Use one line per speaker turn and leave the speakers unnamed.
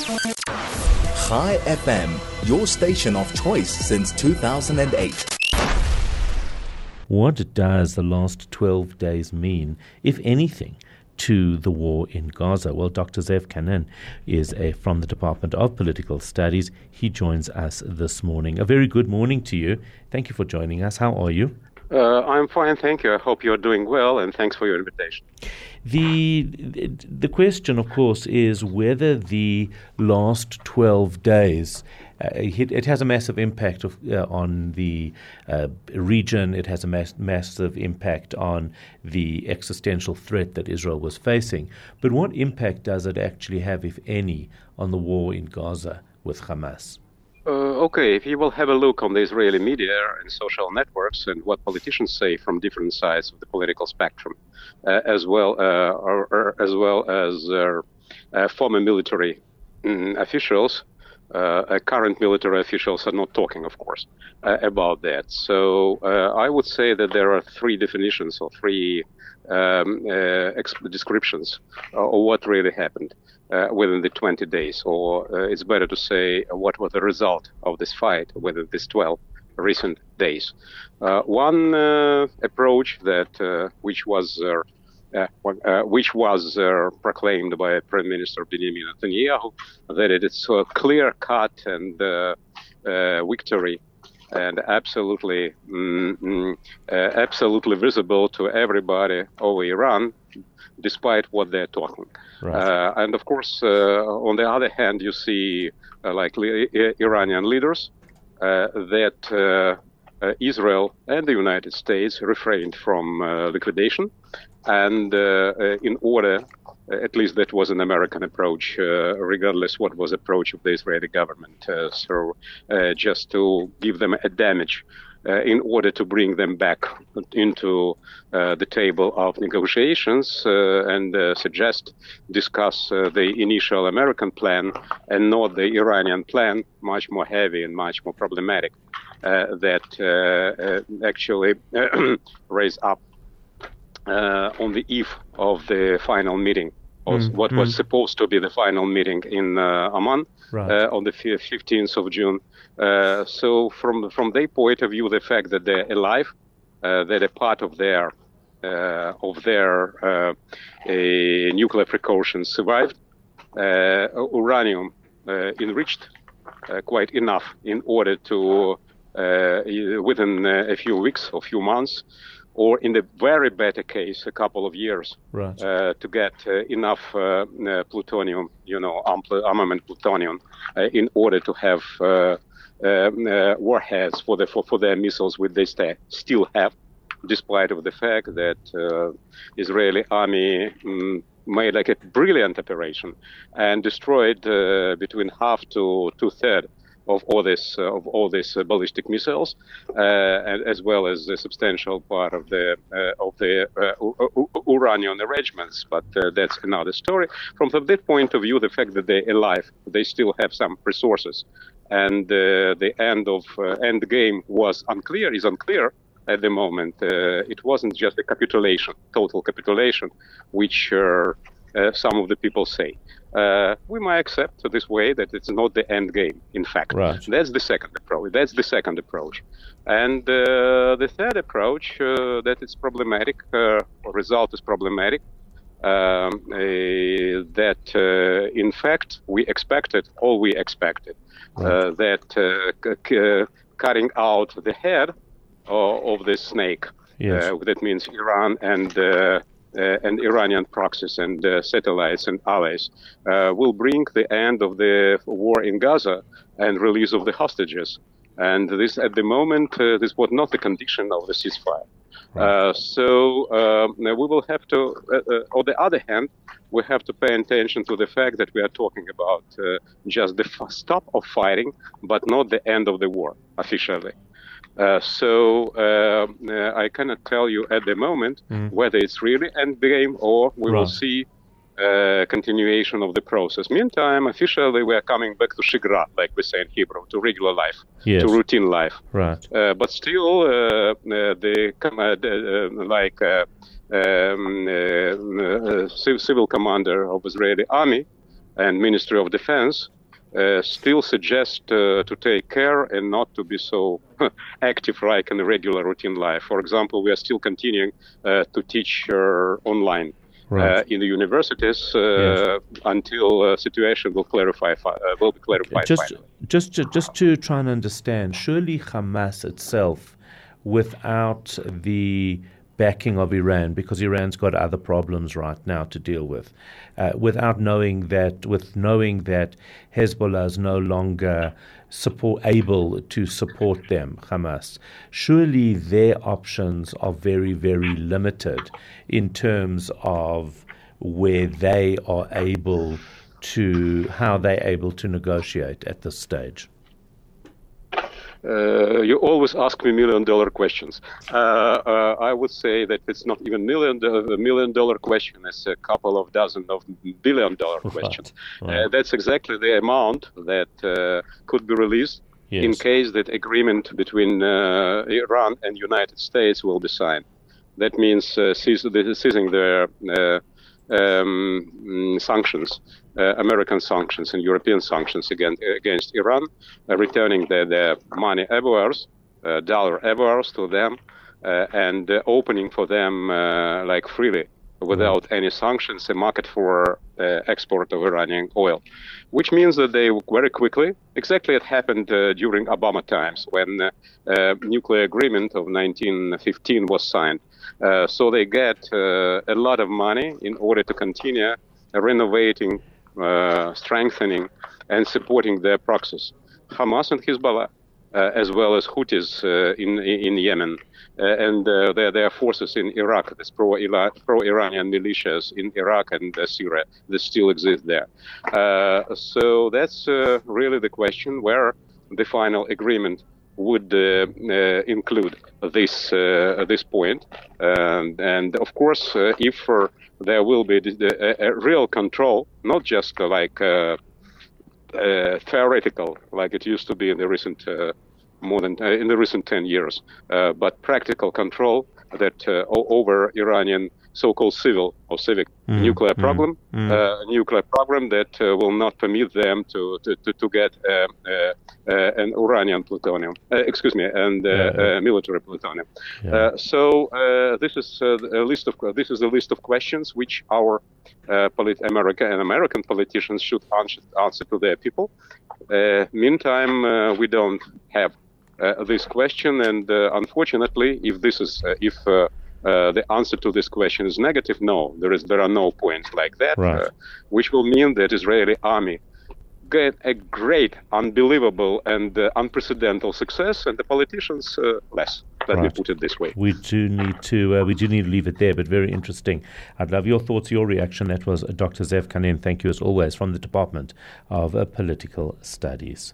Chai FM, your station of choice since 2008.
What does the last 12 days mean, if anything, to the war in Gaza? Well, Dr. Zev Kanan is from the Department of Political Studies. He joins us this morning. A very good morning to you. Thank you for joining us. How are you?
I'm fine, thank you. I hope you're doing well, and thanks for your invitation.
The question, of course, is whether the last 12 days it has a massive impact on the region. It has a massive impact on the existential threat that Israel was facing. But what impact does it actually have, if any, on the war in Gaza with Hamas?
Okay, if you will have a look on the Israeli media and social networks and what politicians say from different sides of the political spectrum, as well as former military officials, current military officials are not talking, of course, about that. So I would say that there are three definitions or three descriptions of what really happened within the 20 days, or it's better to say what was the result of this fight within these 12 recent days. One approach that which was proclaimed by Prime Minister Benjamin Netanyahu, that it is a clear-cut and victory and absolutely visible to everybody over Iran, despite what they're talking.
Right.
And of course, on the other hand, you see Iranian leaders that Israel and the United States refrained from liquidation, and in order, at least that was an American approach, regardless what was the approach of the Israeli government. So just to give them a damage in order to bring them back into the table of negotiations and discuss the initial American plan and not the Iranian plan, much more heavy and much more problematic, that actually raised up on the eve of the final meeting, what was supposed to be the final meeting in Amman,
right,
on the 15th of June. So from their point of view, the fact that they're alive, that a part of their nuclear precautions survived, uranium enriched quite enough in order to, within a few weeks or few months, or in the very better case, a couple of years,
right,
to get enough plutonium, armament plutonium, in order to have warheads for their missiles, which they still have, despite of the fact that Israeli army made like a brilliant operation and destroyed between half to two-thirds of all this ballistic missiles, and as well as a substantial part of the uranium arrangements. But that's another story. From that point of view, the fact that they're alive, they still have some resources, and the end game is unclear at the moment. It wasn't just a total capitulation, which some of the people say. We might accept this way that it's not the end game, in fact.
Right.
That's the second approach. And the third approach, that it's problematic, result is problematic, that in fact we expected, right, that cutting out the head of the snake,
yes,
that means Iran and Iranian proxies and satellites and allies, will bring the end of the war in Gaza and release of the hostages. And this, at the moment, this was not the condition of the ceasefire.
Right.
So we will have to, on the other hand, we have to pay attention to the fact that we are talking about just the stop of fighting, but not the end of the war officially. So I cannot tell you at the moment whether it's really end game or we will see continuation of the process. Meantime, officially, we are coming back to shigra, like we say in Hebrew, to regular life,
yes,
to routine life.
Right.
But still, civil commander of Israeli army and Ministry of Defense still suggest to take care and not to be so active like in the regular routine life. For example, we are still continuing to teach online in the universities until situation will be clarified.
Just to try and understand, surely Hamas itself, without the backing of Iran, because Iran's got other problems right now to deal with, knowing that Hezbollah is no longer able to support them, Hamas, surely their options are very, very limited in terms of how they're able to negotiate at this stage.
You always ask me $1 million questions. I would say that it's not even $1 million question. It's a couple of dozen of $1 billion questions. Right. That's exactly the amount that could be released in case that agreement between Iran and United States will be signed. That means ceasing their sanctions, American sanctions and European sanctions against Iran, returning their money everywhere, dollar everywhere to them, and opening for them freely, without any sanctions, a market for export of Iranian oil, which means that they very quickly, exactly it happened during Obama times when nuclear agreement of 1915 was signed. So they get a lot of money in order to continue renovating, strengthening, and supporting their proxies, Hamas and Hezbollah, as well as Houthis in Yemen, and their forces in Iraq, this pro-Iranian militias in Iraq and Syria that still exist there. So that's really the question where the final agreement would include this point, and of course, if there will be a real control, not just theoretical, like it used to be in the recent in the recent 10 years, but practical control that over Iranian so-called civil or civic nuclear program that will not permit them to get an Uranian plutonium, military plutonium. So this is a list of questions which our American politicians should answer to their people. Meantime, we don't have this question, and unfortunately, if the answer to this question is negative, no, there are no points like that, which will mean that Israeli army get a great, unbelievable, and unprecedented success, and the politicians less. Let me put it this way.
We do need to leave it there, but very interesting. I'd love your thoughts, your reaction. That was Dr. Zev Kanin. Thank you as always from the Department of Political Studies.